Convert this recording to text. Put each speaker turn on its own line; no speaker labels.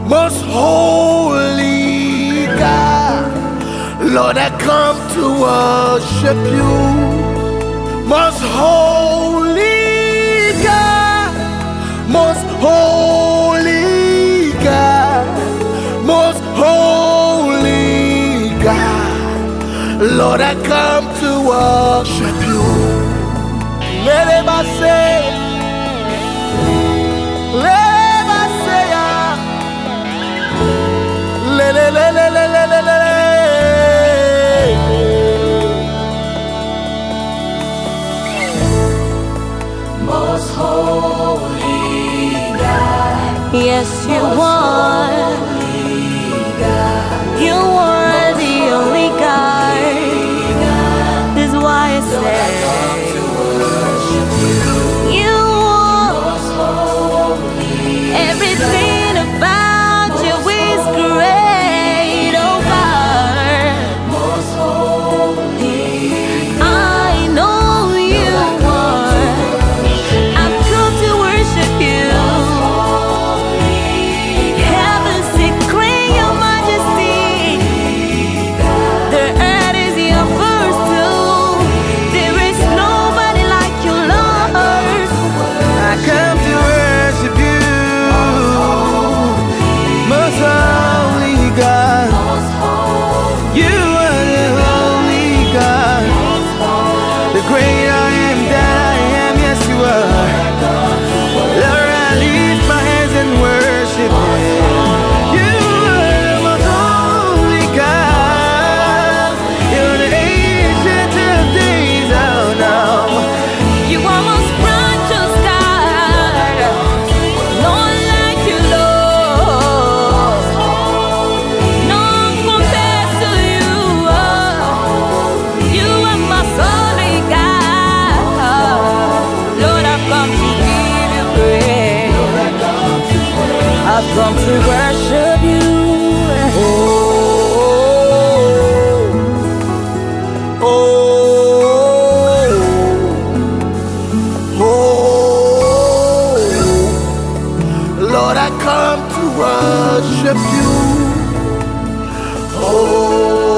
most holy God. Lord, I come to worship you. Most holy God, most holy God, most holy God. Lord, I come to worship you. Let him say, let him say, let
Most holy God,
Yes, you are. You are the only God. This is why I say you are. Everything about you is great, oh God. I know you are. I've come to worship you. Heavens declare your majesty. The earth is your footstool. There is nobody like you, Lord.
I come to worship you, most holy God. You are the holy God, the great I am that I am. Yes, you are. Lord, I lift my hands and worship you. You are the most holy God. You're the ancient of days. Oh no.
You are most righteous God. None like you, Lord. None compares to you. You are my holy God. Lord, I've come to give you praise. I've come to worship you.
Oh, oh, oh, Lord, I come to worship you. Oh.